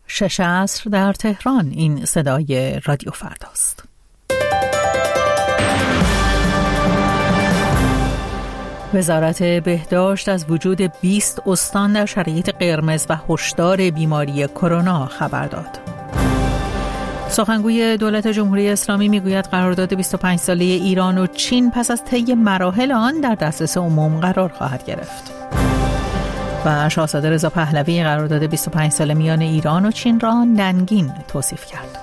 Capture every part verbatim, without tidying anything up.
شش عصر در تهران. این صدای رادیو فرداست. وزارت بهداشت از وجود بیست استان در شرایط قرمز و هشدار بیماری کرونا خبر داد. سخنگوی دولت جمهوری اسلامی میگوید قرارداد بیست و پنج ساله ایران و چین پس از طی مراحل آن در دسترس عموم قرار خواهد گرفت. و شاهزاده رضا پهلوی قرارداد بیست و پنج ساله میان ایران و چین را ننگین توصیف کرد.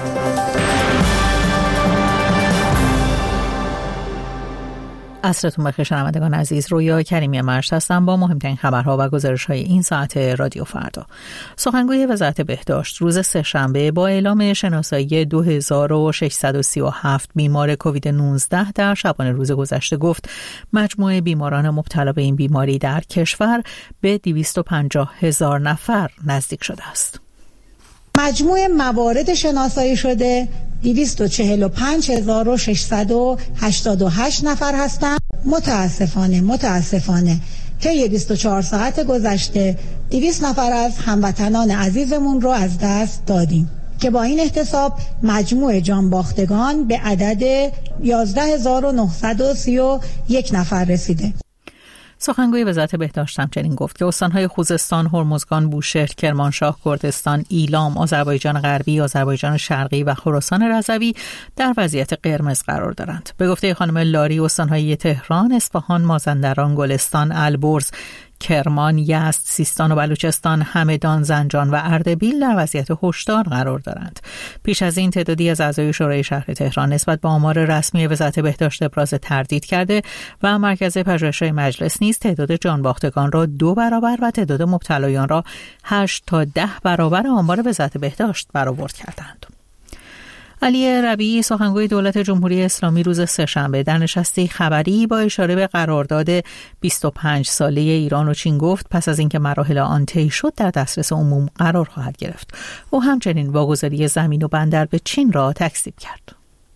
عصرتون بخیر شنوندگان عزیز، رویا کریمی مرشد هستم با مهمترین خبرها و گزارش‌های این ساعت رادیو فردا. سخنگوی وزارت بهداشت روز سه‌شنبه با اعلام شناسایی دو هزار و ششصد و سی و هفت بیمار کووید نوزده در شبانه روز گذشته گفت مجموع بیماران مبتلا به این بیماری در کشور به دویست و پنجاه هزار نفر نزدیک شده است. مجموع موارد شناسایی شده دویست و چهل و پنج هزار و ششصد و هشتاد و هشت نفر هستند. متاسفانه متاسفانه طی بیست و چهار ساعت گذشته دویست نفر از هموطنان عزیزمون رو از دست دادیم که با این احتساب مجموع جانباختگان به عدد یازده هزار و نهصد و سی و یک نفر رسیده. سخنگوی وزارت بهداشت همچنین گفت که استان‌های خوزستان، هرمزگان، بوشهر، کرمانشاه، کردستان، ایلام، آذربایجان غربی، آذربایجان شرقی و خراسان رضوی در وضعیت قرمز قرار دارند. به گفته خانم لاری، استان‌های تهران، اصفهان، مازندران، گلستان، البرز، کرمان، یزد، سیستان و بلوچستان، همدان، زنجان و اردبیل در وضعیت هشدار قرار دارند. پیش از این تعدادی از اعضای شورای شهر تهران نسبت به آمار رسمی وزارت بهداشت ابراز تردید کرده و مرکز پژوهش‌های مجلس نیز تعداد جانباختگان را دو برابر و تعداد مبتلایان را هشت تا ده برابر آمار وزارت بهداشت برآورد کردند. علی ربیعی، سخنگوی دولت جمهوری اسلامی، روز سه‌شنبه در نشستی خبری با اشاره به قرارداد بیست و پنج ساله ایران و چین گفت پس از اینکه مراحل آن طی شد در دسترس عموم قرار خواهد گرفت. او همچنین واگذاری زمین و بندر به چین را تکذیب کرد.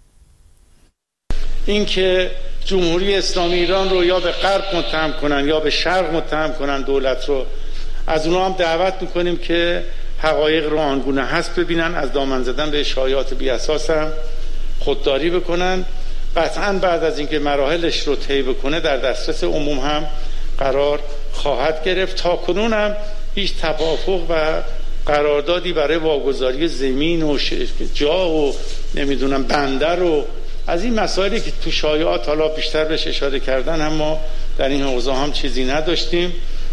اینکه جمهوری اسلامی ایران رو یا به غرب متهم کنن یا به شرق متهم کنن دولت رو، از اونها هم دعوت میکنیم که حقایق رو آنگونه هست ببینن، از دامن زدن به شایعات بی اساس هم خودداری بکنن. قطعاً بعد از اینکه مراحلش رو طی بکنه در دسترس عموم هم قرار خواهد گرفت. تا کنون هم هیچ توافق و قراردادی برای واگذاری زمین و جا و نمیدونم بندر و از این مسائلی که تو شایعات حالا بیشتر بهش اشاره کردن هم ما در این حوزه هم چیزی نداشتیم.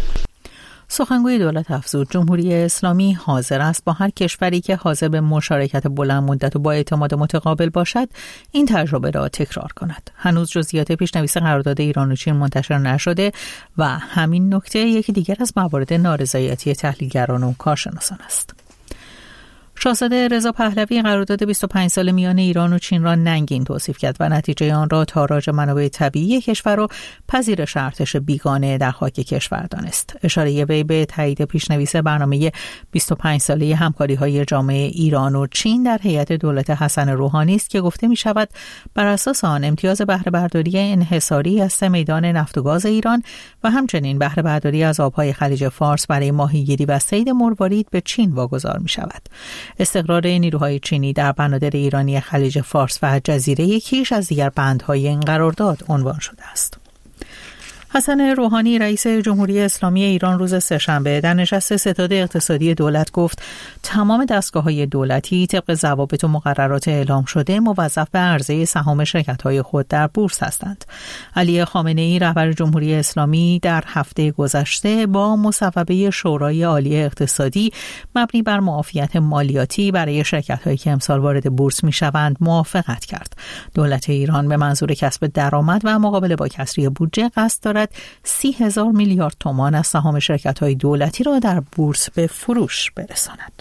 سخنگوی دولت افزود جمهوری اسلامی حاضر است با هر کشوری که حاضر به مشارکت بلند مدت و با اعتماد متقابل باشد این تجربه را تکرار کند. هنوز جزئیات پیشنویس قرارداد ایران و چین منتشر نشده و همین نکته یکی دیگر از موارد نارضایتی تحلیلگران و کارشناسان است. شاهزاده رضا پهلوی قرارداد بیست و پنج ساله میان ایران و چین را ننگین توصیف کرد و نتیجه آن را تاراج منابع طبیعی کشور و پذیرش ارتش بیگانه در خاک کشور دانست. اشاره وی به تایید پیشنویس برنامه بیست و پنج ساله همکاری‌های جامعه ایران و چین در هیئت دولت حسن روحانی است که گفته می شود بر اساس آن امتیاز بهره برداری انحصاری از سه میدان نفت و گاز ایران و همچنین بهره برداری از آبهای خلیج فارس برای ماهیگیری و صید مروارید به چین واگذار می شود. استقرار نیروهای چینی در بنادر ایرانی خلیج فارس و جزیره کیش از دیگر بندهای این قرارداد عنوان شده است. حسن روحانی رئیس جمهوری اسلامی ایران روز سه‌شنبه در نشست ستاد اقتصادی دولت گفت تمام دستگاه‌های دولتی طبق ضوابط و مقررات اعلام شده موظف به عرضه سهام شرکت‌های خود در بورس هستند. علی خامنه‌ای رهبر جمهوری اسلامی در هفته گذشته با مصوبه شورای عالی اقتصادی مبنی بر معافیت مالیاتی برای شرکت‌هایی که امسال وارد بورس می‌شوند موافقت کرد. دولت ایران به منظور کسب درآمد و مقابله با کسری بودجه قصد دارد سی هزار میلیارد تومان از سهام شرکت‌های دولتی را در بورس به فروش برساند.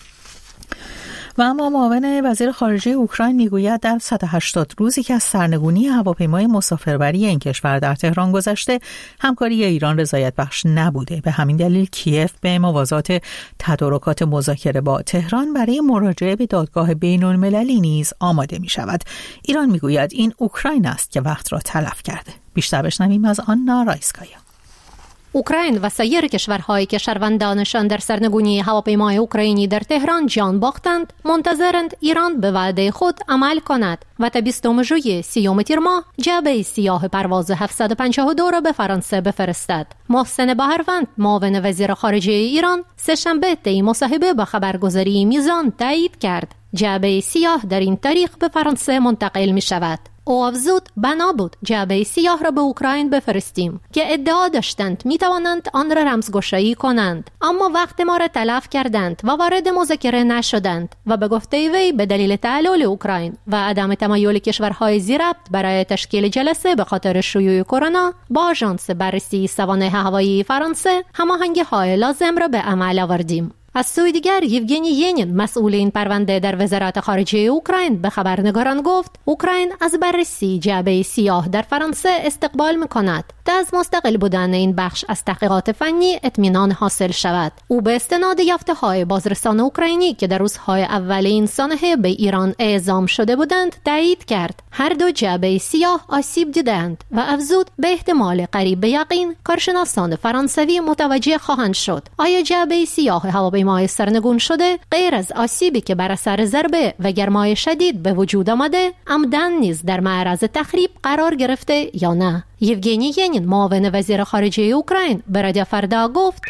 و اما معاون وزیر خارجه اوکراین میگوید در صد و هشتاد روزی که از سرنگونی هواپیمای مسافربری این کشور در تهران گذشته همکاری ایران رضایت بخش نبوده. به همین دلیل کیف به موازات تدارکات مذاکره با تهران برای مراجعه به دادگاه بین‌المللی نیز آماده می شود. ایران میگوید این اوکراین است که وقت را تلف کرده. بیشتر بشنویم از آنا رایسکایا. اوکراین و سایر کشورهایی که شهروندانشان در سرنگونی هواپیمای اوکراینی در تهران جان باختند منتظرند ایران به وعده خود عمل کند و تا بیستم ژوئیه سیوم تیر ماه جعبه سیاه پرواز هفتصد و پنجاه و دو را به فرانسه بفرستد. محسن بهروند معاون وزیر خارجه ایران سه‌شنبه طی مصاحبه با خبرگزاری میزان تایید کرد جعبه سیاه در این تاریخ به فرانسه منتقل می شود. او افزود بنا بود جعبه سیاه را به اوکراین بفرستیم که ادعا داشتند می توانند آن را رمزگشایی کنند، اما وقت ما را تلف کردند و وارد مذاکره نشدند و به گفته وی به دلیل تعلل اوکراین و عدم تمایل کشورهای زیربط برای تشکیل جلسه به خاطر شیوع کرونا با آژانس بررسی سوانح هوایی فرانسه هماهنگی های لازم را به عمل آوردیم. از سوی دیگر یوگنی ینین مسئول این پرونده در وزارت خارجه اوکراین به خبرنگاران گفت اوکراین از بررسی جعبه سیاه در فرانسه استقبال می‌کند تا از مستقل بودن این بخش از تحقیقات فنی اطمینان حاصل شود. او به استناد یافته‌های بازرسان اوکراینی که در روزهای اول این سانحه به ایران اعزام شده بودند تایید کرد هر دو جعبه سیاه آسیب دیدند و افزود به احتمال قریب به یقین کارشناسان فرانسوی متوجه خواهند شد آیا جعبه سیاه هواپیمای سرنگون شده غیر از آسیبی که بر اثر ضربه و گرمای شدید به وجود آمده عمدن نیز در معرض تخریب قرار گرفته یا نه. یوگنی ینین معاون وزیر خارجه اوکراین به رادیو فردا گفت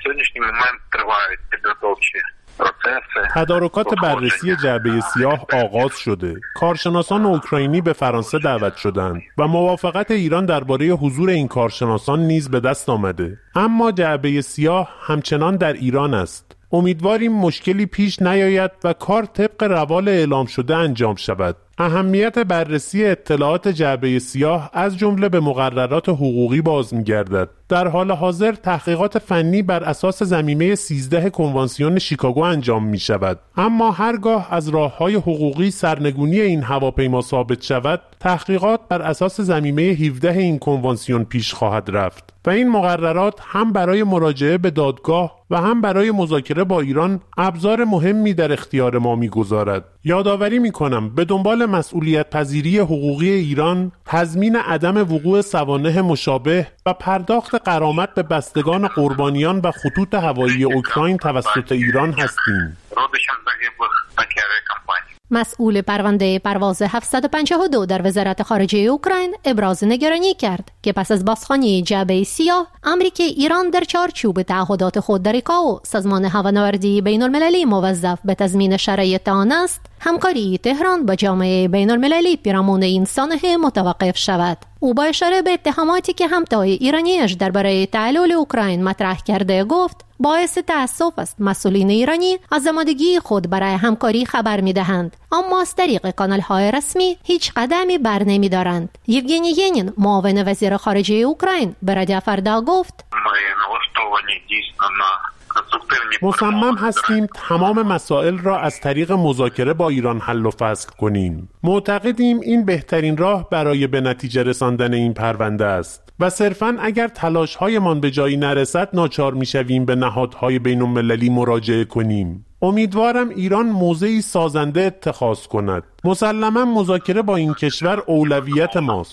تدارکات بررسی جعبه سیاه آغاز شده. کارشناسان اوکراینی به فرانسه دعوت شدند و موافقت ایران درباره حضور این کارشناسان نیز به دست آمده. اما جعبه سیاه همچنان در ایران است. امیدواریم مشکلی پیش نیاید و کار طبق روال اعلام شده انجام شود. اهمیت بررسی اطلاعات جعبه سیاه از جمله به مقررات حقوقی باز می‌گردد. در حال حاضر تحقیقات فنی بر اساس ضمیمه سیزده کنوانسیون شیکاگو انجام می‌شود. اما هرگاه از راه‌های حقوقی سرنگونی این هواپیما ثابت شود، تحقیقات بر اساس ضمیمه هفده این کنوانسیون پیش خواهد رفت و این مقررات هم برای مراجعه به دادگاه و هم برای مذاکره با ایران ابزار مهمی در اختیار ما می‌گذارد. یادآوری می‌کنم به دنبال مسئولیت پذیری حقوقی ایران، تضمین عدم وقوع سوانح مشابه و پرداخت غرامت به بستگان قربانیان و خطوط هوایی اوکراین توسط ایران هستیم. مسئول پرونده پرواز هفتصد و پنجاه و دو در وزارت خارجه اوکراین ابراز نگرانی کرد که پس از بازخوانی جعبه سیاه امری که ایران در چارچوب تعهدات خود در ایکائو سازمان هوانوردی بین المللی موظف به تضمین شرایط آن است، همکاری تهران با جامعه بین المللی پیرامون این سانحه متوقف شود. او با اشاره به اتهاماتی که همتای ایرانیش درباره تعلل اوکراین مطرح کرده گفت باعث تأسف است مسئولین ایرانی از آمادگی خود برای همکاری خبر می‌دهند اما از طریق کانال‌های رسمی هیچ قدمی بر نمی‌دارند. یوگنی ینین معاون وزیر خارجه اوکراین به رادیو فردا گفت مصمم هستیم تمام مسائل را از طریق مذاکره با ایران حل و فصل کنیم. معتقدیم این بهترین راه برای به نتیجه رساندن این پرونده است و صرفاً اگر تلاش‌هایمان به جایی نرسد ناچار می‌شویم به نهادهای بین‌المللی مراجعه کنیم. امیدوارم ایران موضعی سازنده اتخاذ کند. مسلماً مذاکره با این کشور اولویت ماست.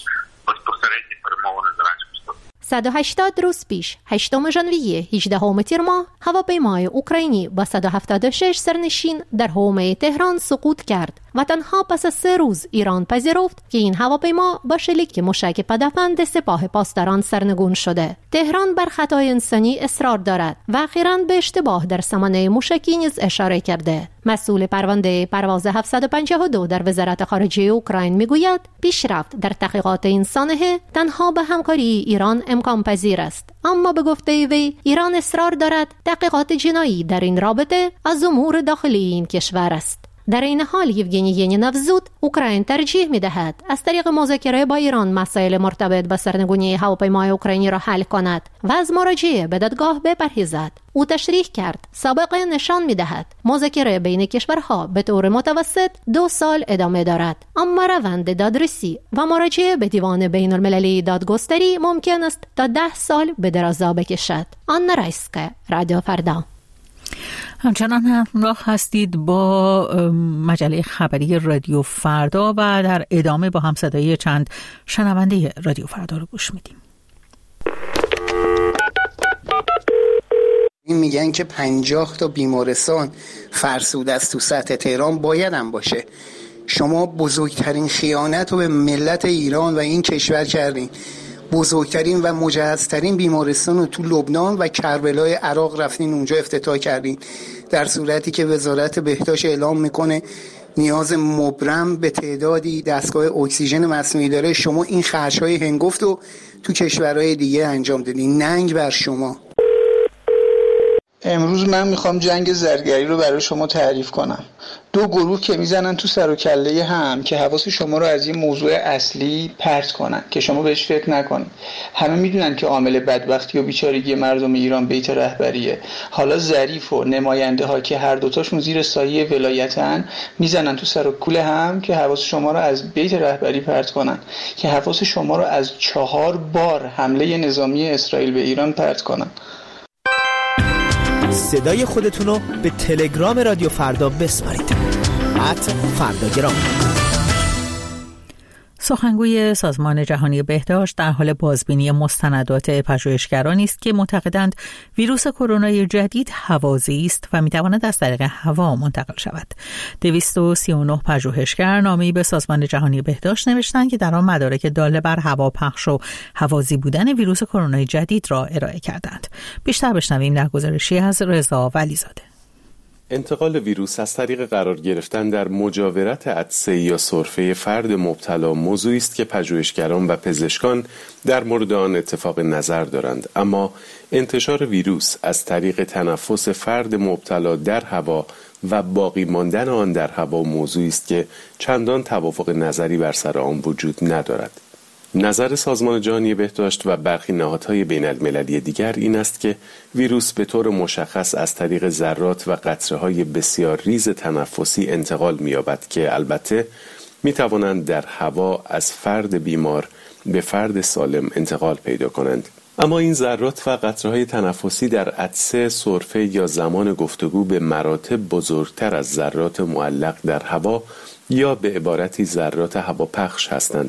صد و هشتاد روز پیش هشتم ژانویه هجدهم تیر ماه هواپیمای اوکراینی با صد و هفتاد و شش سرنشین در حومه تهران سقوط کرد و تنها پس از سه روز ایران پذیرفت که این هواپیما با شلیک موشک پدافند سپاه پاسداران سرنگون شده. تهران بر خطای انسانی اصرار دارد و اخیراً به اشتباه در سامانه موشکی نیز اشاره کرده. مسئول پرونده پرواز هفتصد و پنجاه و دو در وزارت خارجه اوکراین میگوید پیشرفت در تحقیقات این سانحه تنها به همکاری ایران امکان پذیر است، اما به گفته وی ایران اصرار دارد تحقیقات جنایی در این رابطه از امور داخلی این کشور است. در این حال یوگنی ینین افزود اوکراین ترجیح می‌دهد از طریق مذاکره با ایران مسائل مرتبط با سرنگونی هواپیمای اوکراینی را حل کند و از مراجعه به دادگاه بپرهیزد. او تشریح کرد سابقه نشان می‌دهد مذاکره بین کشورها به طور متوسط دو سال ادامه دارد، اما روند دادرسی و مراجعه به دیوان بین المللی دادگستری ممکن است تا ده سال به درازا بکشد. آنا رایسکا، رادیو فردا. همچنان همراه هستید با مجله خبری رادیو فردا و در ادامه با هم صدای چند شنونده رادیو فردا رو گوش میدیم. این میگن که پنجاه تا بیمارستان فرسوده است تو سطح تهران، باید هم باشه. شما بزرگترین خیانت رو به ملت ایران و این کشور کردین. بزرگترین و مجهزترین بیمارستان رو تو لبنان و کربلای عراق رفتین اونجا افتتاح کردین، در صورتی که وزارت بهداشت اعلام میکنه نیاز مبرم به تعدادی دستگاه اکسیژن مصنوعی داره. شما این خرج‌های هنگفت رو تو کشورهای دیگه انجام دادین. ننگ بر شما. امروز من میخوام جنگ زرگری رو برای شما تعریف کنم. دو گروه که میزنن تو سر و کله هم که حواس شما رو از این موضوع اصلی پرت کنن که شما بهش فکر نکنید. همه میدونن که عامل بدبختی و بیچارگی مردم ایران بیت رهبریه. حالا ظریف و نماینده ها که هر دوتاشون زیر سایه ولایتن میزنن تو سر و کوله هم که حواس شما رو از بیت رهبری پرت کنن، که حواس شما رو از چهار بار حمله نظامی اسرائیل به ایران پرت کنن. صدای خودتون رو به تلگرام رادیو فردا بسپارید. ات فرداگرام. سخنگوی سازمان جهانی بهداشت در حال بازبینی مستندات پژوهشگرانی است که معتقدند ویروس کرونا جدید هوازی است و میتواند از طریق هوا منتقل شود. دویست و سی و نه پژوهشگر نامه‌ای به سازمان جهانی بهداشت نوشتند که در آن مدارک داله بر هواپخش و هوازی بودن ویروس کرونا جدید را ارائه کردند. بیشتر بشنویم در گزارشی از رضا ولیزاده. انتقال ویروس از طریق قرار گرفتن در مجاورت عطسه یا سرفه فرد مبتلا موضوعی است که پژوهشگران و پزشکان در مورد آن اتفاق نظر دارند، اما انتشار ویروس از طریق تنفس فرد مبتلا در هوا و باقی ماندن آن در هوا موضوعی است که چندان توافق نظری بر سر آن وجود ندارد. نظر سازمان جهانی بهداشت و برخی نهادهای بین المللی دیگر این است که ویروس به طور مشخص از طریق ذرات و قطره‌های بسیار ریز تنفسی انتقال می‌یابد که البته می‌توانند در هوا از فرد بیمار به فرد سالم انتقال پیدا کنند. اما این ذرات و قطره‌های تنفسی در عطسه، سرفه یا زمان گفتگو به مراتب بزرگتر از ذرات معلق در هوا یا به عبارتی ذرات هواپخش هستند.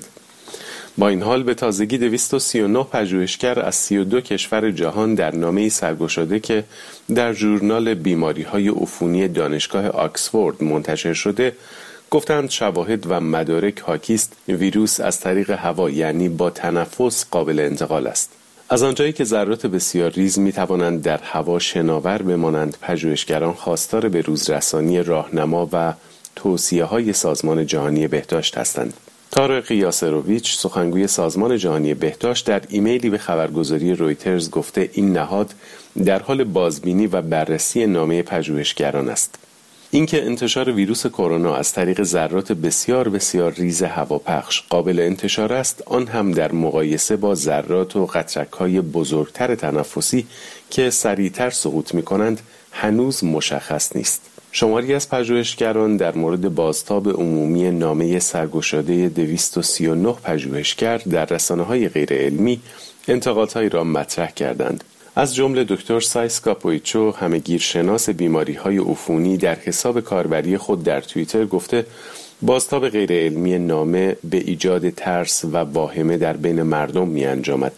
با این حال به تازگی دویست و سی و نه پژوهشگر از سی و دو کشور جهان در نامه‌ای سرگشاده که در ژورنال بیماری‌های عفونی دانشگاه آکسفورد منتشر شده گفتند شواهد و مدارک حاکی است ویروس از طریق هوا یعنی با تنفس قابل انتقال است. از آنجایی که ذرات بسیار ریز می توانند در هوا شناور بمانند، پژوهشگران خواستار به روزرسانی راهنما و توصیه‌های سازمان جهانی بهداشت هستند. طارق یاسروویچ، سخنگوی سازمان جهانی بهداشت، در ایمیلی به خبرگزاری رویترز گفته این نهاد در حال بازبینی و بررسی نامه پژوهشگران است. اینکه انتشار ویروس کرونا از طریق ذرات بسیار بسیار ریز هواپخش قابل انتشار است، آن هم در مقایسه با ذرات و قطره‌های بزرگتر تنفسی که سریعتر سقوط می‌کنند، هنوز مشخص نیست. شماری از پژوهشگران در مورد بازتاب عمومی نامه سرگشاده دویست و سی و نه پژوهشگر در رسانه‌های غیر علمی انتقادهایی را مطرح کردند. از جمله دکتر سایس کاپویچو، همه‌گیرشناس بیماری‌های عفونی، در حساب کاربری خود در توییتر گفته بازتاب غیر علمی نامه به ایجاد ترس و واهمه در بین مردم می‌انجامد.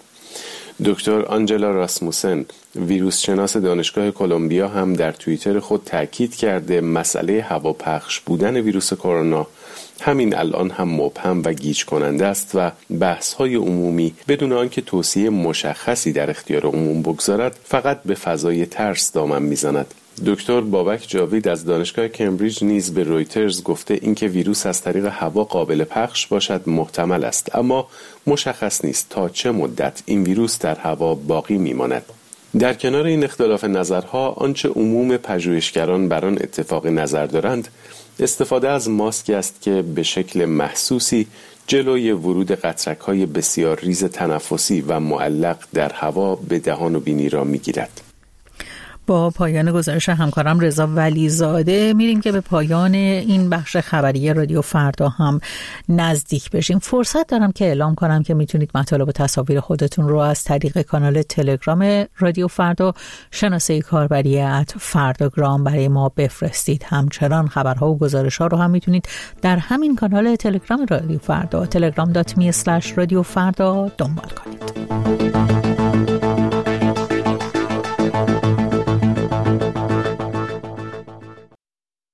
دکتر آنجلا راسموسن، ویروس شناس دانشگاه کلمبیا، هم در توییتر خود تاکید کرده مسئله هواپخش بودن ویروس کرونا همین الان هم مبهم و گیج کننده است و بحث‌های عمومی بدون آنکه توصیه مشخصی در اختیار عموم بگذارد فقط به فضای ترس دامن میزند. دکتر بابک جاوید از دانشگاه کمبریج نیز به رویترز گفته اینکه ویروس از طریق هوا قابل پخش باشد محتمل است، اما مشخص نیست تا چه مدت این ویروس در هوا باقی میماند. در کنار این اختلاف نظرها، آنچه عموم پژوهشگران بر آن اتفاق نظر دارند استفاده از ماسک است که به شکل محسوسی جلوی ورود قطره‌های بسیار ریز تنفسی و معلق در هوا به دهان و بینی را میگیرد. با پایان گزارش همکارم رضا ولیزاده میریم که به پایان این بخش خبری رادیو فردا هم نزدیک بشیم. فرصت دارم که اعلام کنم که میتونید مطالب و تصاویر خودتون رو از طریق کانال تلگرام رادیو فردا شناسه کاربری ات فرداگرام برای ما بفرستید. همچنان خبرها و گزارش‌ها رو هم میتونید در همین کانال تلگرام رادیو فردا تلگرام دات می اسلش رادیو فردا دنبال کنید.